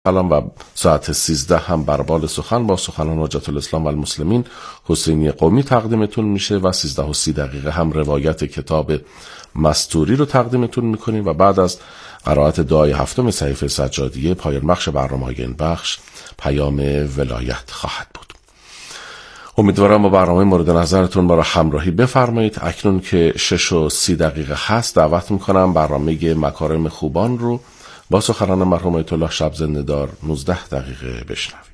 الان و ساعت 13 هم بر بال سخن با سخنان حجت الاسلام و المسلمین حسینی قومی تقدیمتون میشه و 13:30 هم روایت کتاب مستوری رو تقدیمتون میکنیم و بعد از قرائت دعای هفتم صحیفه سجادیه پایان بخش برنامه‌های این بخش پیام ولایت خواهد بود. امیدوارم با برنامه مورد نظرتون ما را همراهی بفرمایید. اکنون که 6:30 هست دعوت میکنم برنامه مکارم خوبان رو با سخنان مرحوم آیت الله شب زنده دار 19 دقیقه بشنوید.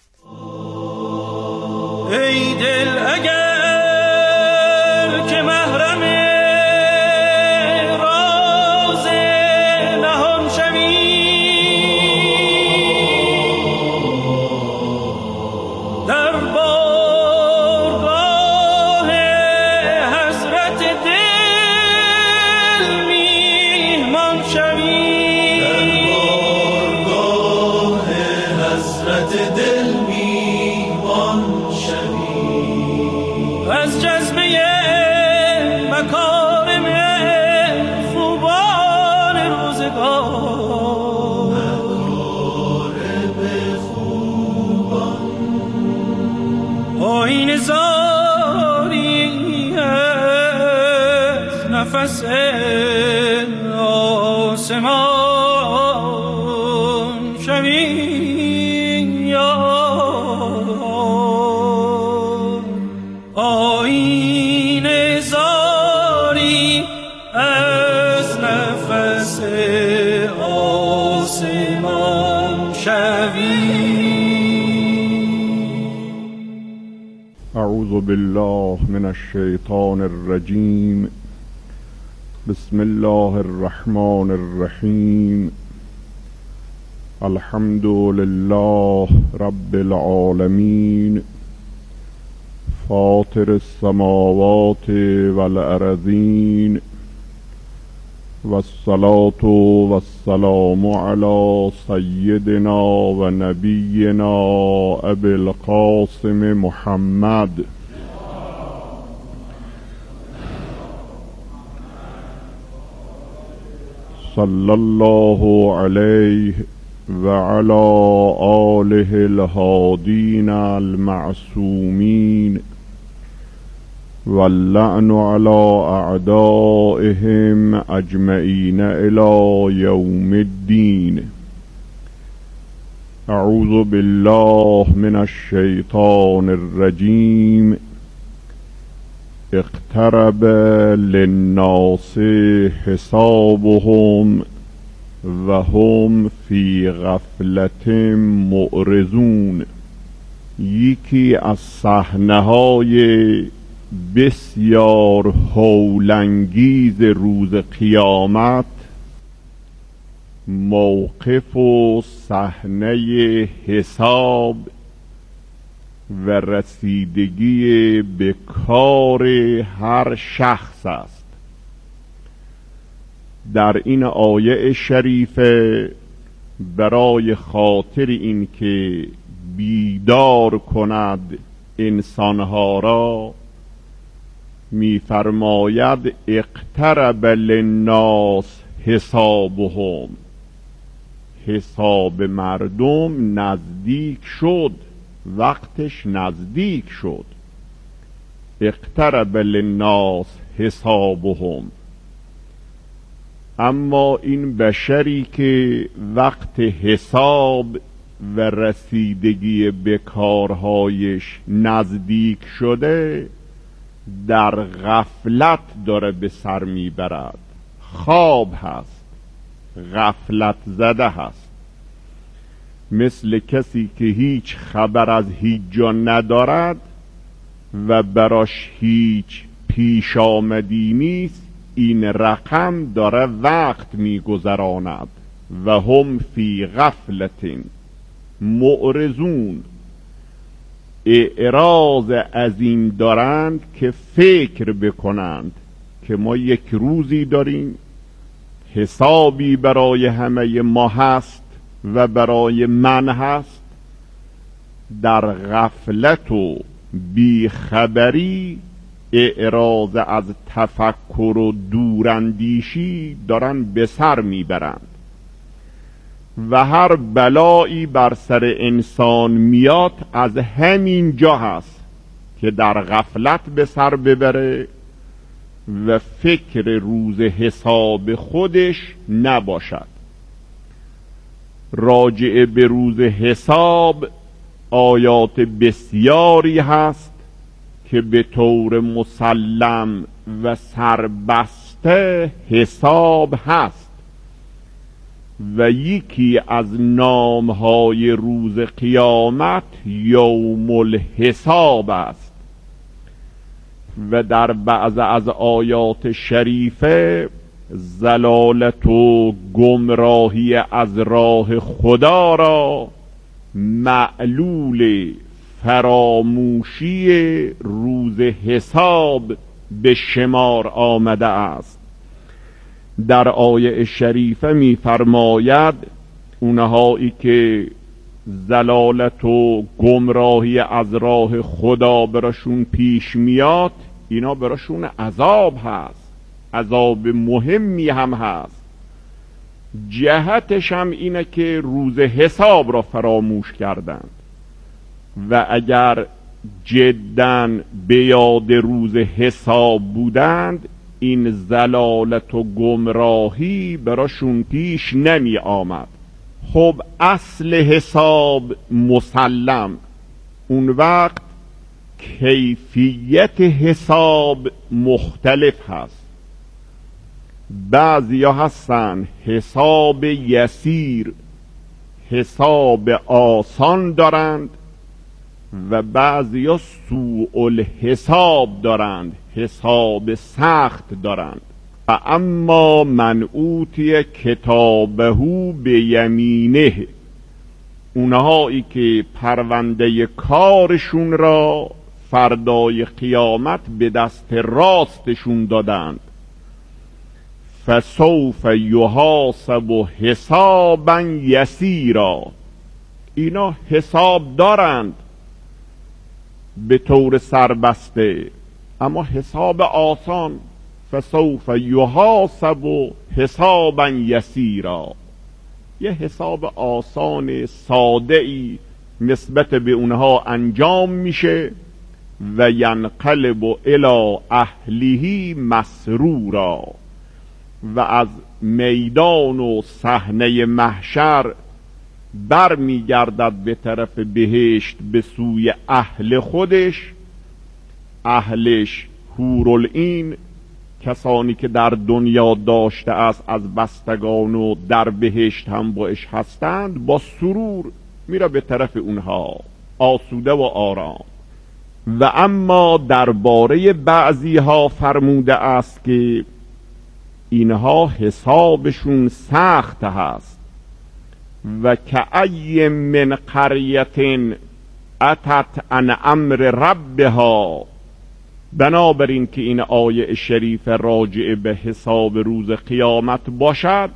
ای دل اگر که محرم راز نهان شوی، در بارگاه حضرت دل میهمان شوی، دل میوان شوی، از جذبه مکارم خوبان روزگار، مکارم خوبان آیین زاری از نفس آسمان شوی، آیین زاری از نفس آسمان شوی. اعوذ بالله من الشیطان الرجیم. بسم الله الرحمن الرحیم. الحمد لله رب العالمین، فاطر السماوات والأرضین، والصلاة والسلام على سیدنا و نبینا ابی القاسم محمد صلی الله علیه وعلى آله الهادین المعصومین، واللعن على اعدائهم اجمعین الى یوم الدین. اعوذ بالله من الشیطان الرجیم. اقترب للناس حسابهم و هم فی غفلت معرضون. یکی از صحنه‌های بسیار هولانگیز روز قیامت موقف و صحنه حساب و رسیدگی به کار هر شخص است. در این آیه شریفه برای خاطر این که بیدار کند انسانها را می‌فرماید اقترب للناس حسابهم. حساب مردم نزدیک شد، وقتش نزدیک شد. اقترب للناس حسابهم. اما این بشری که وقت حساب و رسیدگی به کارهایش نزدیک شده در غفلت داره به سر میبرد، خواب هست، غفلت زده هست، مثل کسی که هیچ خبر از هیچ جا ندارد و براش هیچ پیش آمدی نیست. این رقم داره وقت میگذراند. و هم فی غفلت معرضون. اعراض از این دارند که فکر بکنند که ما یک روزی داریم، حسابی برای همه ما هست و برای من هست. در غفلت و بیخبری اعراض از تفکر و دوراندیشی دارن به سر میبرند و هر بلایی بر سر انسان میاد از همین جا هست که در غفلت به سر ببره و فکر روز حساب خودش نباشد. راجع به روز حساب آیات بسیاری هست که به طور مسلم و سربسته حساب هست و یکی از نامهای روز قیامت یوم الحساب است و در بعض از آیات شریفه ضلالت و گمراهی از راه خدا را معلول فراموشی روز حساب به شمار آمده است. در آیه شریفه می فرماید اونهایی که ضلالت و گمراهی از راه خدا براشون پیش میاد، اینا براشون عذاب هست، عذاب مهمی هم هست. جهتش هم اینه که روز حساب را فراموش کردند و اگر جداً به یاد روز حساب بودند این ضلالت و گمراهی براشون پیش نمی آمد. خب اصل حساب مسلم، اون وقت کیفیت حساب مختلف هست. بعضی ها هستن حساب یسیر، حساب آسان دارند و بعضی ها سوء الحساب دارند، حساب سخت دارند. و اما من اوتی کتابه بیمینه، اونهایی که پرونده کارشون را فردای قیامت به دست راستشون دادند، فسوف یحاسب حسابا یسیرا، اینا حساب دارند به طور سربسته اما حساب آسان، فسوف یحاسب حسابا یسیرا، یه حساب آسان ساده ای نسبت به اونها انجام میشه و ینقلب الی اهله مسرورا، و از میدان و صحنه محشر بر میگردد به طرف بهشت به سوی اهل خودش. اهلش حورالعین، کسانی که در دنیا داشته است از بستگان و در بهشت هم باش هستند، با سرور میره به طرف اونها آسوده و آرام. و اما درباره بعضی ها فرموده است که اینها حسابشون سخت هست. و کأی من قریة اتت عن امر ربها، بنابراین که این آیه شریف راجع به حساب روز قیامت باشد،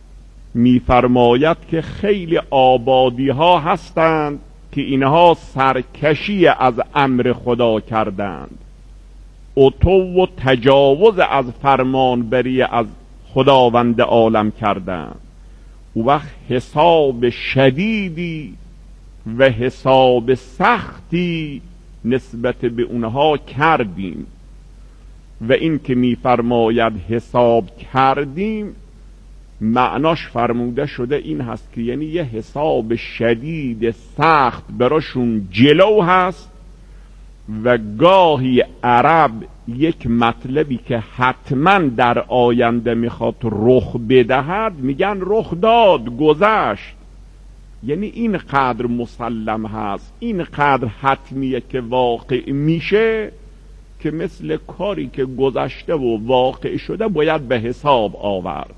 میفرماید که خیلی آبادی ها هستند که اینها سرکشی از امر خدا کردند، عتو و تجاوز از فرمانبری از خداوند عالم کردند. او وقت حساب شدیدی و حساب سختی نسبت به اونها کردیم. و این که میفرماید حساب کردیم، معناش فرموده شده این هست که یعنی یه حساب شدید سخت براشون جلو هست. و گاهی عرب یک مطلبی که حتما در آینده میخواد رخ بدهد میگن رخ داد، گذشت. یعنی این قدر مسلم هست، این قدر حتمیه که واقع میشه که مثل کاری که گذشته و واقع شده باید به حساب آورد.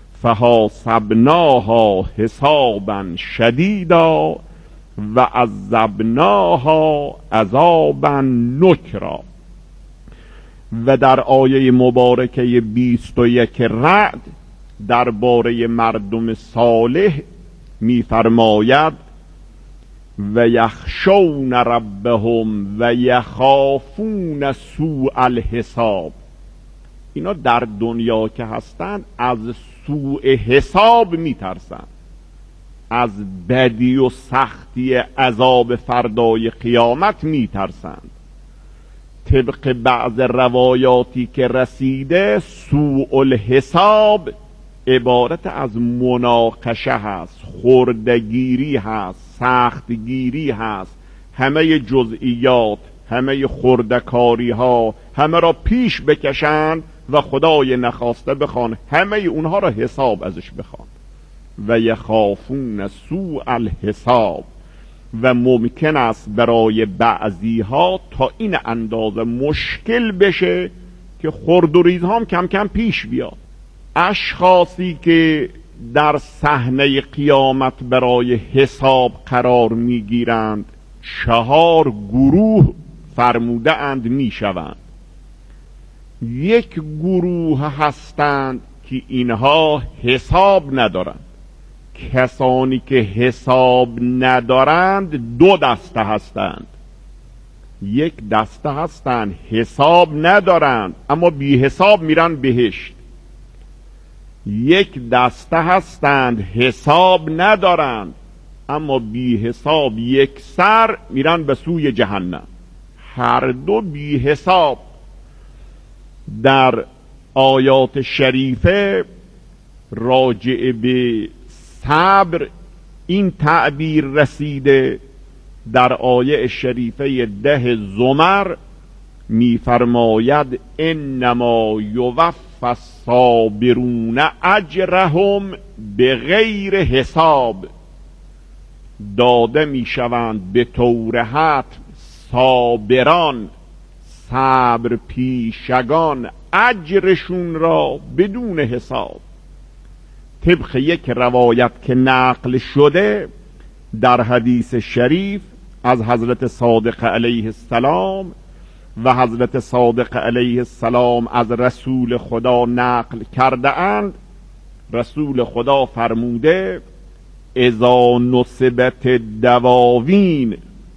فحاسبناها حسابا شدیدا و عذبناها عذابا نکرا. و در آیه مبارکه 21 رعد درباره مردم صالح میفرماید و یخشون ربهم و یخافون سوء الحساب. اینا در دنیا که هستند از سوء حساب میترسن. از بدی و سختی عذاب فردای قیامت میترسند. طبق بعض روایاتی که رسیده سوء الحساب عبارت از مناقشه هست، خردگیری هست، سختگیری هست، همه جزئیات، همه خردکاری ها همه را پیش بکشند و خدای نخواسته بخوان همه اونها را حساب ازش بخوان. و یخافون سوء الحساب، و ممکن است برای بعضی ها تا این اندازه مشکل بشه که خرد و ریز هم کم کم پیش بیاد. اشخاصی که در صحنه قیامت برای حساب قرار میگیرند 4 گروه فرموده اند میشوند. یک گروه هستند که اینها حساب ندارند. کسانی که حساب ندارند 2 دسته هستند. یک دسته هستند حساب ندارند اما بی حساب میرن بهشت. یک دسته هستند حساب ندارند اما بی حساب یک سر میرن به سوی جهنم. هر دو بی حساب. در آیات شریفه راجع به صبر این تعبیر رسیده. در آیه شریفه 10 زمر میفرماید انما یوفی الصابرون اجرهم بغیر حساب. داده میشوند به طور حتم صابران، صبر پیشگان، اجرشون را بدون حساب. طبق یک روایت که نقل شده در حدیث شریف از حضرت صادق علیه السلام و حضرت صادق علیه السلام از رسول خدا نقل کرده اند، رسول خدا فرموده اذا نصبت الدواوین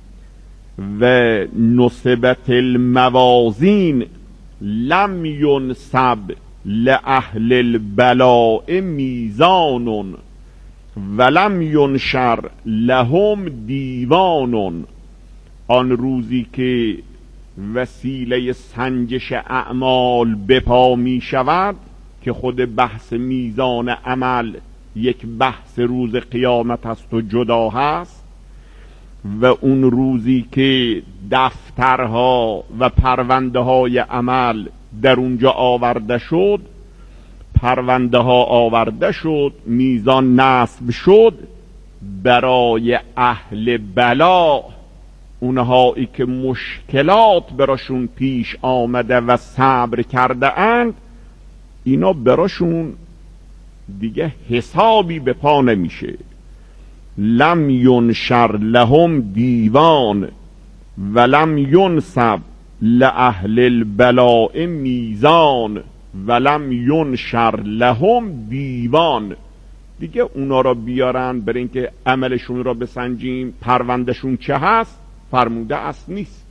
و نصبت الموازین لم ینصب لأهل البلاء میزان ولم ینشر لهم دیوان. آن روزی که وسیله سنجش اعمال بپا می شود که خود بحث میزان عمل یک بحث روز قیامت است و جدا هست، و اون روزی که دفترها و پرونده های عمل در اونجا آورده شد، پرونده ها آورده شد، میزان نصب شد، برای اهل بلا، اونهایی که مشکلات براشون پیش آمده و صبر کرده اند، اینا براشون دیگه حسابی به پا نمیشه. لم ینشر لهم دیوان ولم ینصب لأهل البلاء میزان ولم ینشر لهم دیوان. دیگه اونا را بیارن برای اینکه عملشون را بسنجیم پروندهشون چه هست فرموده است نیست.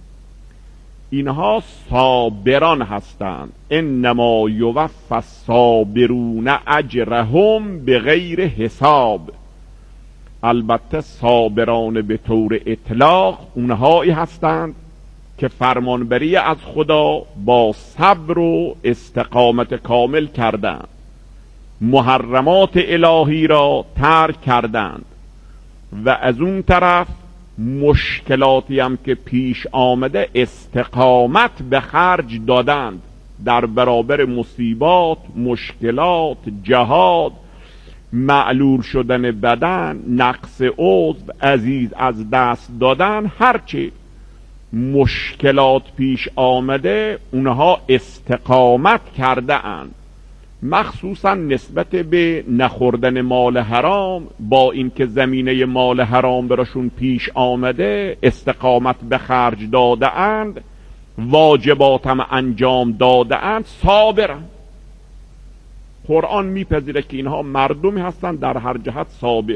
اینها صابران هستند. انما یوفی الصابرون اجرهم بغیر حساب. البته صابران به طور اطلاق اونهایی هستند که فرمانبری از خدا با صبر و استقامت کامل کردند، محرمات الهی را ترک کردند و از اون طرف مشکلاتی هم که پیش آمده استقامت به خرج دادند در برابر مصیبات، مشکلات، جهاد، معلول شدن بدن، نقص عضو، عزیز از دست دادن، هرچی مشکلات پیش آمده اونها استقامت کرده اند. مخصوصا نسبت به نخوردن مال حرام، با اینکه زمینه مال حرام براشون پیش آمده استقامت به خرج داده اند، واجبات هم انجام داده اند، صابرند. قرآن میپذیره که اینها مردمی هستند در هر جهت صابر.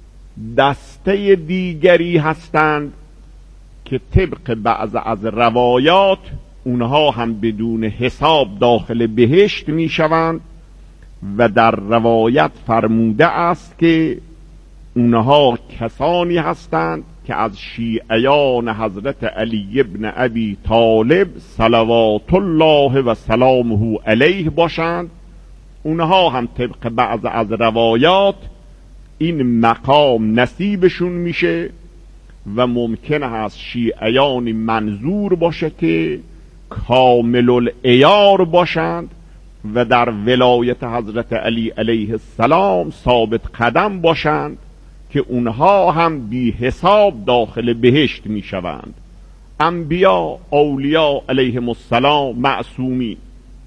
دسته دیگری هستند که طبق بعض از روایات اونها هم بدون حساب داخل بهشت میشوند و در روایت فرموده است که اونها کسانی هستند که از شیعیان حضرت علی ابن ابی طالب صلوات الله و سلامه علیه باشند. اونها هم طبق بعض از روایات این مقام نصیبشون میشه و ممکن است شیعیانی منظور باشه که کامل العیار باشند و در ولایت حضرت علی علیه السلام ثابت قدم باشند که اونها هم بی حساب داخل بهشت می شوند. انبیا، اولیاء علیهم السلام معصومی.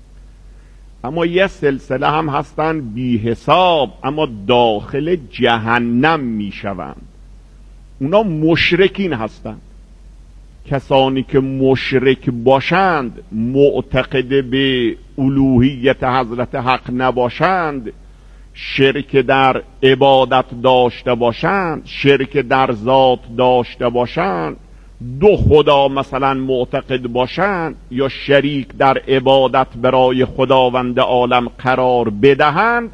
اما یه سلسله هم هستند بی حساب اما داخل جهنم می شوند. اونا مشرکین هستند. کسانی که مشرک باشند، معتقد به الوهیت حضرت حق نباشند، شرک در عبادت داشته باشند، شرک در ذات داشته باشند، دو خدا مثلا معتقد باشند یا شریک در عبادت برای خداوند عالم قرار بدهند،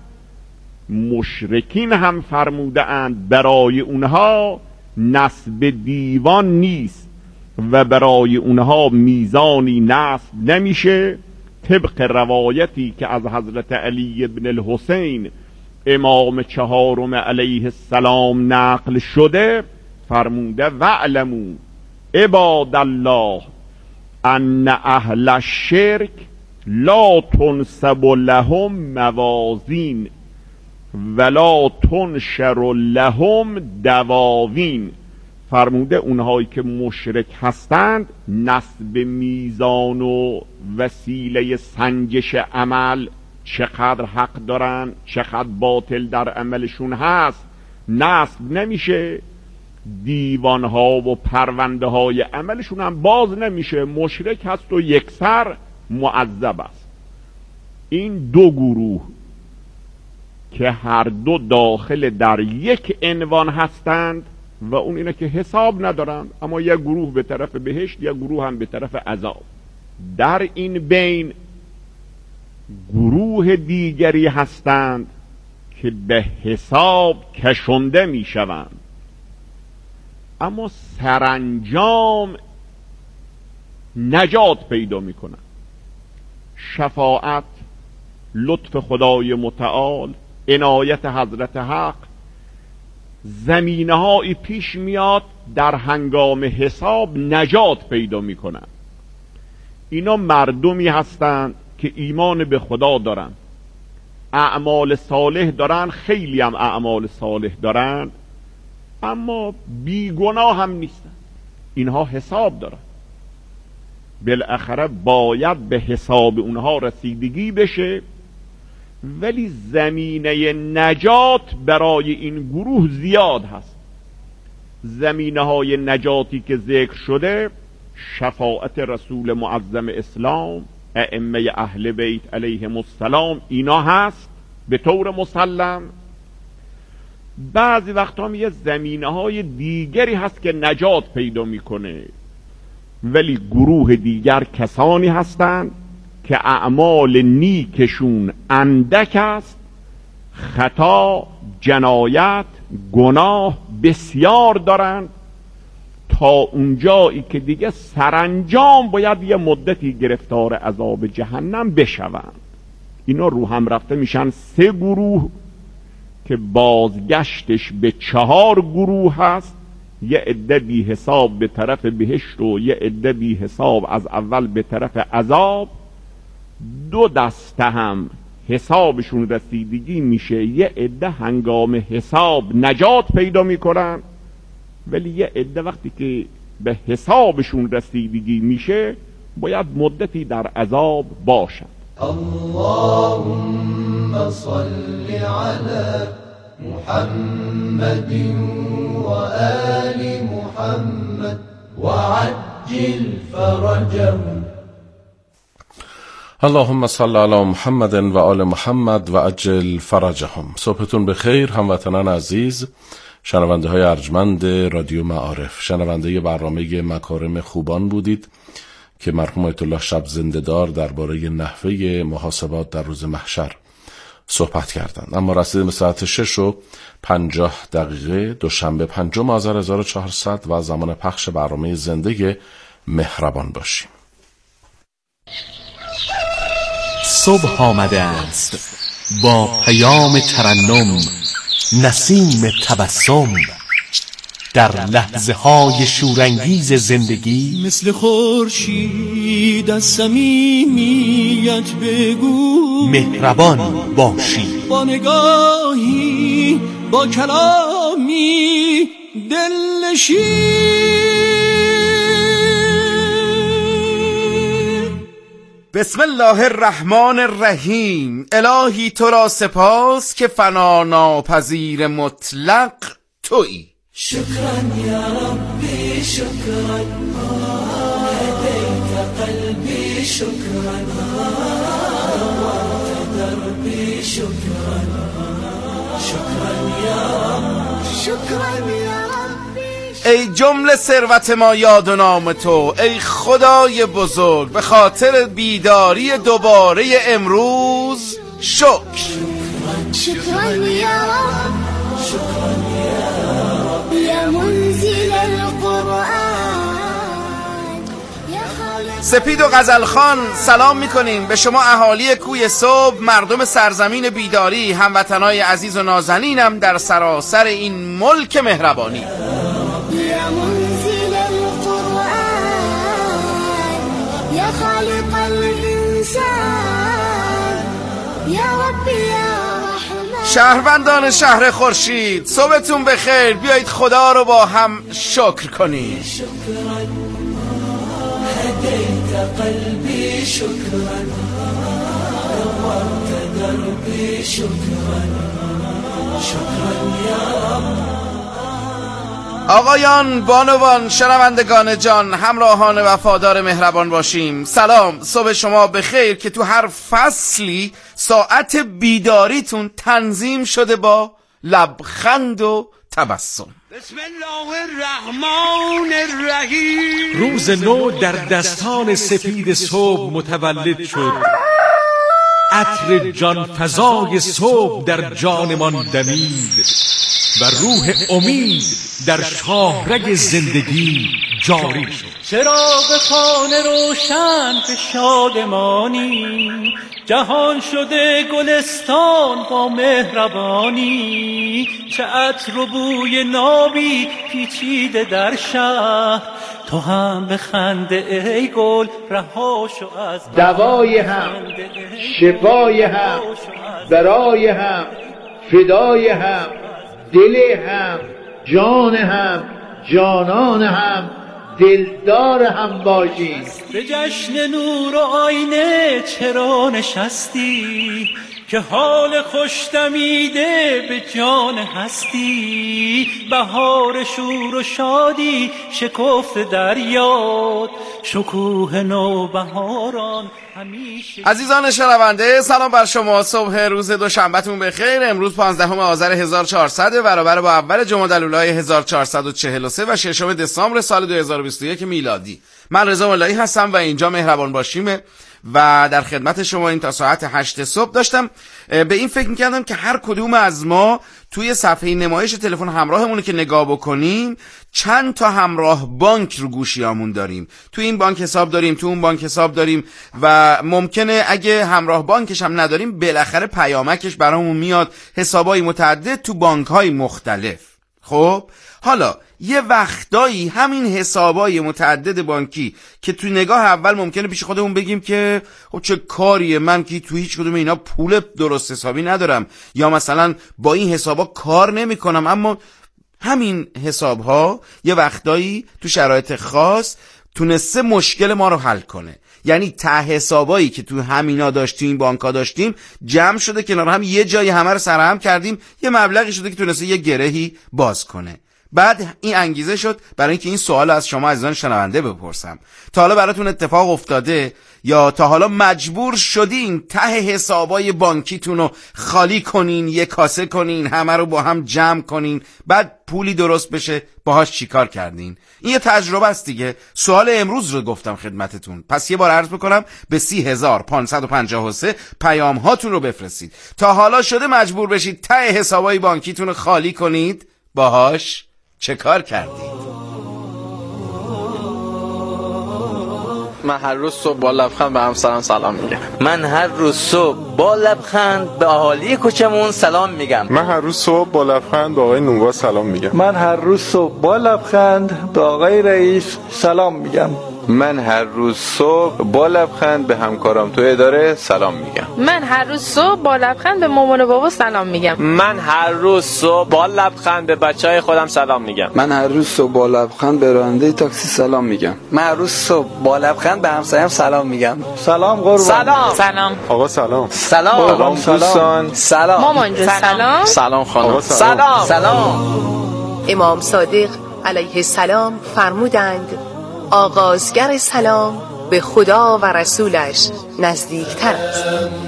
مشرکین هم فرموده اند برای اونها نصب دیوان نیست و برای اونها میزانی نصب نمیشه. طبق روایتی که از حضرت علی ابن الحسین امام چهارم علیه السلام نقل شده، فرموده وعلموا عباد الله ان اهل الشرک لا تنصب لهم موازین ولا تنشر لهم دواوین. فرموده اونهایی که مشرک هستند نصب میزان و وسیله سنجش عمل، چقدر حق دارن چقدر باطل در عملشون هست، نصب نمیشه. دیوانها و پرونده های عملشون هم باز نمیشه. مشرک هست و یکسر معذب است. این دو گروه که هر دو داخل در یک عنوان هستند و اون اینه که حساب ندارند، اما یک گروه به طرف بهشت یک گروه هم به طرف عذاب. در این بین گروه دیگری هستند که به حساب کشنده می شوند اما سرانجام نجات پیدا می کنند. شفاعت، لطف خدای متعال، عنایت حضرت حق، زمینه‌هایی پیش میاد در هنگام حساب نجات پیدا می کنند. اینا مردمی هستند که ایمان به خدا دارن، اعمال صالح دارن، خیلی هم اعمال صالح دارن، اما بیگناه هم نیستن. اینها حساب دارن، بالاخره باید به حساب اونها رسیدگی بشه، ولی زمینه نجات برای این گروه زیاد هست. زمینه های نجاتی که ذکر شده شفاعت رسول معظم اسلام، ائمه اهل بیت علیهم السلام، اینا هست به طور مسلم. بعضی وقتا هم یه زمینه های دیگری هست که نجات پیدا میکنه، ولی گروه دیگر کسانی هستند که اعمال نیکشون اندک است، خطا، جنایت، گناه بسیار دارند، تا اونجایی که دیگه سرانجام باید یه مدتی گرفتار عذاب جهنم بشوند. اینا رو هم رفته میشن 3 گروه که بازگشتش به 4 گروه هست. یه عده بی حساب به طرف بهشت و یه عده بی حساب از اول به طرف عذاب. 2 دسته هم حسابشون رسیدگی میشه، یه عده هنگام حساب نجات پیدا میکنن، ولی یه عده وقتی که به حسابشون رسیدگی میشه باید مدتی در عذاب باشند. اللهم صل علی محمد و آل محمد و عجل فرجهم. اللهم صل علی محمد و آل محمد و عجل فرجهم. صبحتون بخیر هموطنان عزیز، شنونده های ارجمند رادیو معارف، شنونده برنامه مکارم خوبان بودید که مرحوم آیت الله شب زنده‌دار درباره نحوه محاسبات در روز محشر صحبت کردند. اما رسیدیم به ساعت 6:50 دوشنبه 5 آذر 1400 و زمان پخش برنامه زنده مهربان باشیم. صبح آمده است با پیام ترنم، نسیم تبسم، در لحظه های شورانگیز زندگی مثل خورشید از صمیمیت بگو، مهربان باشی. با نگاهی، با کلامی دلنشین. بسم الله الرحمن الرحیم. الهی تو را سپاس که فنا ناپذیر مطلق تویی. شكرا يا ربي شكرا، هديت قلبي شكرا، نورت دربي شكرا، شكرا يا رب، شكرا يا ربي. ای جمله ثروت ما یاد و نام تو، ای خدای بزرگ، به خاطر بیداری دوباره امروز شکر. شكرا يا رب، شكرا يا رب، يا منزل القرآن، يا خالق. سپید و غزلخان سلام میکنیم به شما اهالی کوی صبح، مردم سرزمین بیداری، هموطنای عزیز و نازنینم در سراسر این ملک مهربانی. يا منزل القرآن، يا خالق الإنسان، يا ربي يا رحمن. شهروندان شهر خورشید صبحتون بخیر. بیایید خدا رو با هم شکر کنیم. شكرا هديت قلبي شكرا، نورت دربي شكرا، شكرا يا رب. آقایان، بانوان، شنوندگان جان، همراهان وفادار مهربان باشیم، سلام. صبح شما بخیر که تو هر فصلی ساعت بیداریتون تنظیم شده با لبخند و تبسم. بسم الله الرحمن الرحیم. روز نو در دستان سپید صبح متولد شد، عطر جان فضای صبح در جانمان دمید و روح امید در شاهرگ زندگی جاری شد. چراغ خانه روشن به شادمانی، جهان شده گلستان با مهربانی. چه عطر و بوی نابی پیچیده در شهر، تو هم بخنده ای گل، رهاشو از دوای هم، شفای هم، برای هم، فدای هم، دل هم، جان هم، جانان هم، دلدار هم باشی. به جشن نور و آینه چرا نشستی، که حال خوش دمیده به جان هستی. بهار شور و شادی شکفته در یاد، شکوه نو بهاران همیشه. عزیزان شنونده سلام بر شما. صبح روز دوشنبهتون بخیر. امروز 15 آذر 1400 برابر با اول جمادی الاولی 1443 و 6 دسامبر سال 2021 میلادی. من رضا ملایی هستم و اینجا مهربان باشیم و در خدمت شما این تا ساعت 8 صبح. داشتم به این فکر میکردم که هر کدوم از ما توی صفحه نمایش تلفن همراهمون که نگاه بکنیم چند تا همراه بانک رو گوشیامون داریم. تو این بانک حساب داریم، تو اون بانک حساب داریم و ممکنه اگه همراه بانکش هم نداریم بالاخره پیامکش برامون میاد، حسابای متعدد تو بانک‌های مختلف. خب حالا یه وقتایی همین حسابای متعدد بانکی که تو نگاه اول ممکنه پیش خودمون بگیم که خب چه کاریه، من که تو هیچ کدوم اینا پول درست حسابی ندارم یا مثلا با این حسابا کار نمی کنم، اما همین حسابها یه وقتایی تو شرایط خاص تونسته مشکل ما رو حل کنه. یعنی ته حسابایی که تو همینا داشتیم، این بانک‌ها داشتیم، جمع شده کنار هم، یه جایی همه رو سرهم کردیم، یه مبلغی شده که تونسته یه گرهی باز کنه. بعد این انگیزه شد برای اینکه این سوال از شما عزیزان شنونده بپرسم. تا حالا براتون اتفاق افتاده یا تا حالا مجبور شدین ته حسابای بانکیتون رو خالی کنین، یه کاسه کنین، همه رو با هم جمع کنین، بعد پولی درست بشه باهاش چیکار کردین؟ این یه تجربه است دیگه. سوال امروز رو گفتم خدمتتون، پس یه بار عرض بکنم به 30553 پیام هاتون رو بفرستید. تا حالا شده مجبور بشید ته حسابای بانکیتون رو خالی کنید؟ باهاش چه کار کردید؟ من هر روز صبح با لبخند به همسرم سلام میگم. من هر روز صبح با لبخند به اهالی کوچمون سلام میگم. من هر روز صبح با لبخند به آقای نونگا سلام میگم. من هر روز صبح با لبخند به آقای رئیس سلام میگم. من هر روز صبح با لبخند به همکارم تو اداره سلام میگم. من هر روز صبح با لبخند به مامان و بابا سلام میگم. من هر روز صبح با لبخند به بچهای خودم سلام میگم. من هر روز صبح با لبخند به راننده تاکسی سلام میگم. من هر روز صبح با لبخند به همسایم سلام میگم. سلام قربان. سلام. سلام. آقا سلام. سلام دوستان. سلام. مامان جون سلام. سلام خانم. سلام. سلام. امام صادق علیه السلام فرمودند آغازگر سلام به خدا و رسولش نزدیکتر است.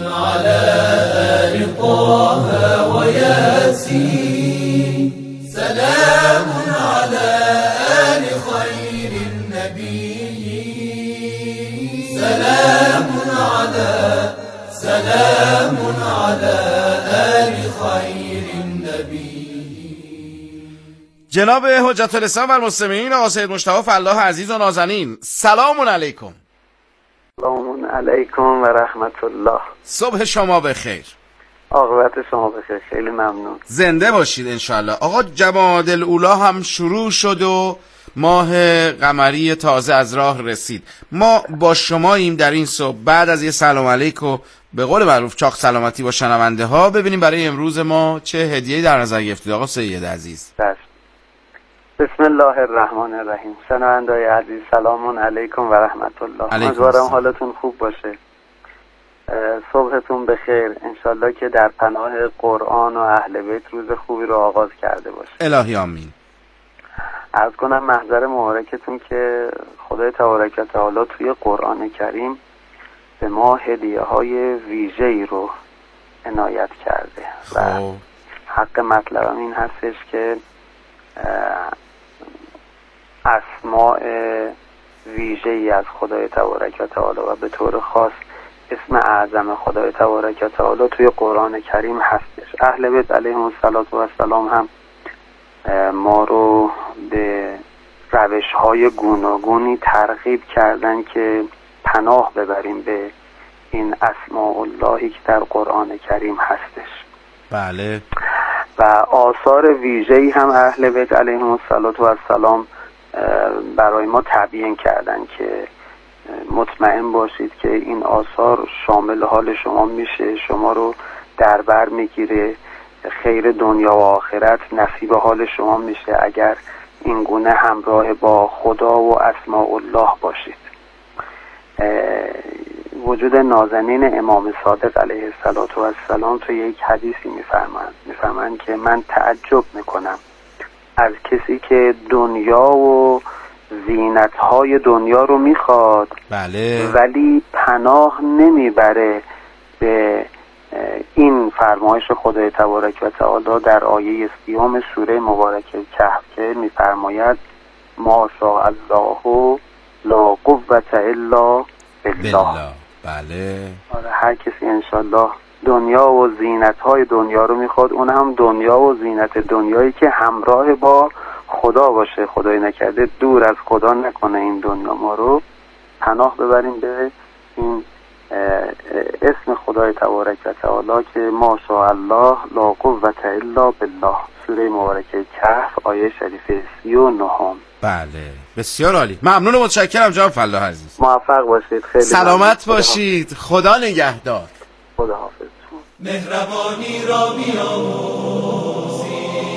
سلام على آل خير النبي سلام على آل خير النبي. جناب حجت الاسلام و المسلمین آقا سید مجتبی فلاح عزیز و نازنین، سلام علیکم. سلام علیکم و رحمت الله. صبح شما بخیر. عاقبت شما بخیر. خیلی ممنون. زنده باشید انشالله. آقا جمادی الاولی هم شروع شد و ماه قمری تازه از راه رسید. ما با شماییم در این صبح. بعد از یه سلام علیک و به قول معروف چاق سلامتی با شنونده ها، ببینیم برای امروز ما چه هدیه‌ای در نظر گرفتید آقا سید عزیز. بسم الله الرحمن الرحیم. شنونده‌های عزیز سلام علیکم و رحمت الله. امیدوارم حالتون خوب باشه. صبحتون بخیر. انشالله که در پناه قرآن و اهل بیت روز خوبی رو آغاز کرده باشه. الهی آمین. عرض کنم محضر مبارکتون که خدای تبارک و تعالی توی قرآن کریم به ما هدیه‌های ویژه‌ای رو عنایت کرده و حق مطلبم این هستش که اسماء ویژه‌ای از خدای تبارک و تعالی و به طور خاص اسم اعظم خدای تبارک و تعالی توی قرآن کریم هستش. اهل بیت علیهم السلام هم ما رو به روش‌های گوناگونی ترغیب کردن که پناه ببریم به این اسماء اللهی که در قرآن کریم هستش. بله. و آثار ویژه‌ای هم اهل بیت علیهم السلام برای ما تبیین کردن که مطمئن باشید که این آثار شامل حال شما میشه، شما رو در بر میگیره، خیر دنیا و آخرت نصیب حال شما میشه اگر این گونه همراه با خدا و اسماء الله باشید. وجود نازنین امام صادق علیه السلام تو یک حدیثی میفرمایند که من تعجب میکنم از کسی که دنیا و زینت‌های دنیا رو میخواد، بله، ولی پناه نمیبره به این فرمایش خدای تبارک و تعالی در آیه 30 سوره مبارکه کهف که میفرماید ما شاء الله لا قوة الا بالله. بله. آره، هر کسی انشالله دنیا و زینت‌های دنیا رو میخواد، اون هم دنیا و زینت دنیایی که همراه با خدا باشه، خدای نکرده دور از خدا نکنه این دنیا، ما رو پناه ببریم به این اسم خدای تبارک و تعالی که ما شاء الله لا قوة الا بالله، سوره مبارکه کهف آیه شریفه 39. بله، بسیار عالی. ممنون و متشکرم جناب فلاح عزیز. موفق باشید. خیلی سلامت باشید. خدا نگهدار. خدا حافظ. مهربانی را بیاموزی،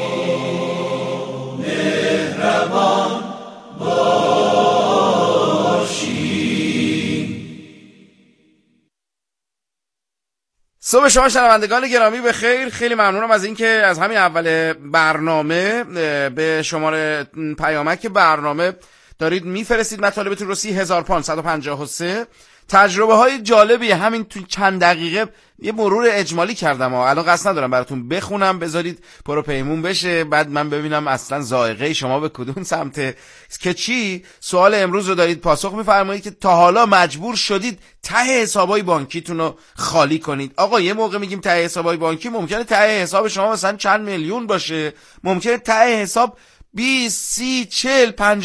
مهربان باشی. صبح شما شنوندگان گرامی به خیر. خیلی ممنونم از اینکه از همین اول برنامه به شماره پیامک برنامه دارید میفرستید مطالبتون رو 30553 تجربه های جالبی همین تو چند دقیقه یه مرور اجمالی کردم الان قصد ندارم براتون بخونم، بذارید پرو پیمون بشه بعد من ببینم اصلا ذائقه شما به کدوم سمته که چی. سوال امروز رو دارید پاسخ می‌فرمایید که تا حالا مجبور شدید ته حسابای بانکیتون رو خالی کنید. آقا یه موقع میگیم ته حسابای بانکی، ممکنه ته حساب شما مثلا چند میلیون باشه، ممکنه ته حساب 20 30 40 50